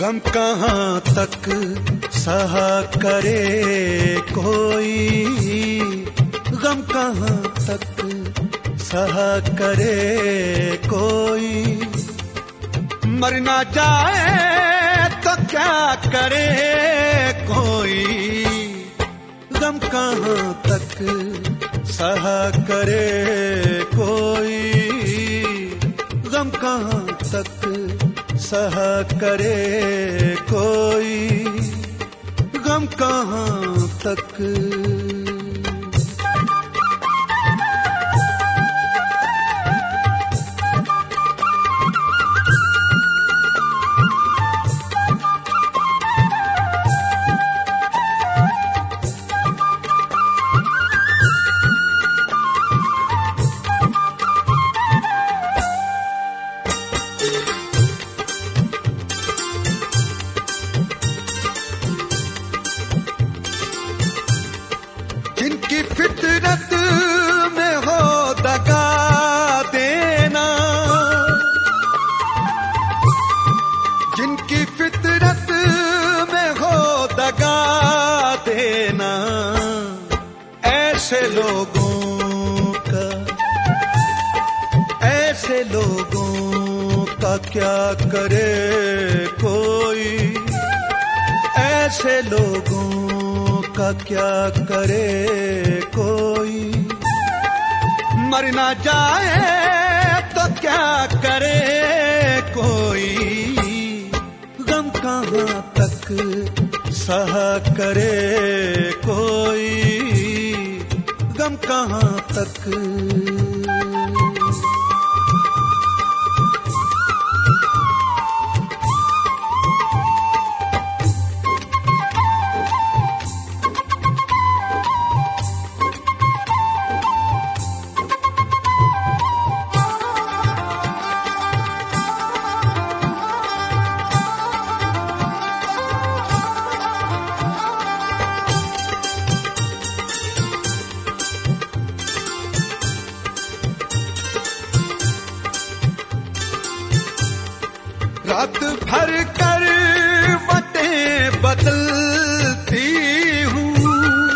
गम कहाँ तक सहा करे कोई, गम कहाँ तक सहा करे कोई। मर ना जाए तो क्या करे कोई, गम कहाँ तक सहा करे कोई, गम कहाँ तक सहा करे कोई, गम कहाँ तक। जिनकी फितरत में हो दगा देना, जिनकी फितरत में हो दगा देना, ऐसे लोगों का, ऐसे लोगों का क्या करे कोई, ऐसे लोगों का क्या करे कोई। मर ना जाए तो क्या करे कोई, गम कहाँ तक सहा करे कोई, गम कहाँ तक। रात भर करवटें बदलती हूँ,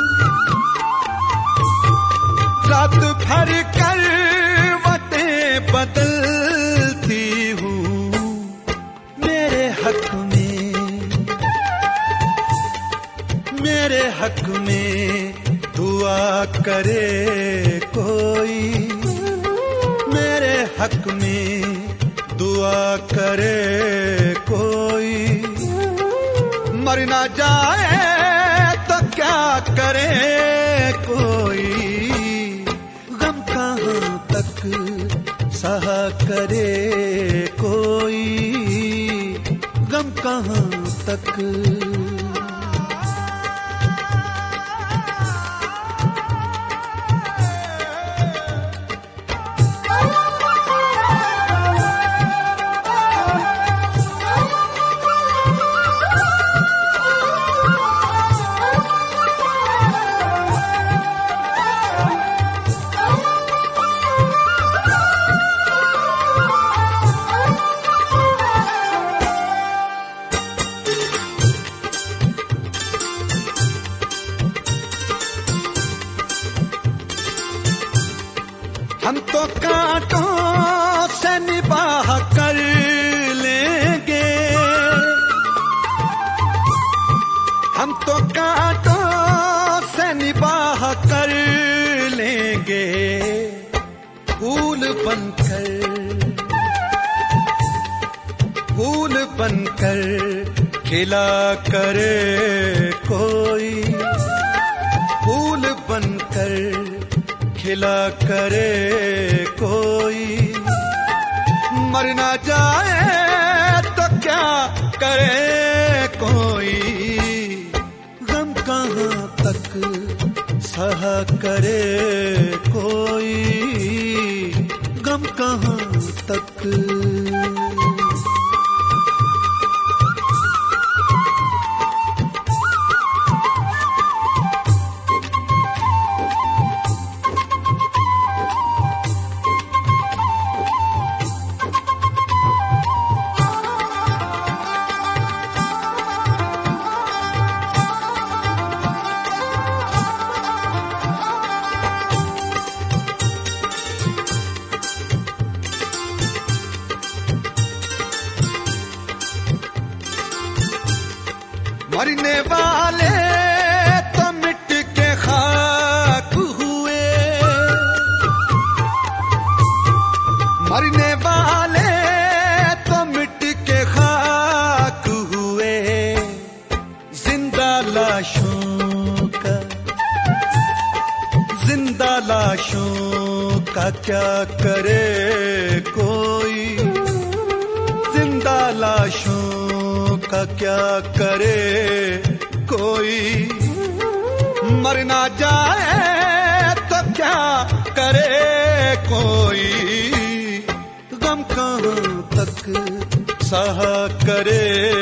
रात भर करवटें बदलती हूँ। मेरे हक में, मेरे हक में दुआ करे कोई, मेरे हक में दुआ करे कोई। मर ना जाए तो क्या करे कोई, गम कहाँ तक सहा करे कोई, गम कहाँ तक। हम तो कांटों से निबाह कर लेंगे, हम तो कांटों से निबाह कर लेंगे। फूल बनकर, फूल बनकर खिला करे कोई, फूल बनकर खिला करे कोई। मर ना जाए तो क्या करे कोई, गम कहाँ तक सहा करे कोई, गम कहाँ तक। मरने वाले तो मिट के खाक हुए, मरने वाले तो मिट के खाक हुए, जिंदा लाशों का क्या करे कोई, जिंदा लाशों का क्या करे कोई, मर ना जाए तो क्या करे कोई, गम कहाँ तक सहा करे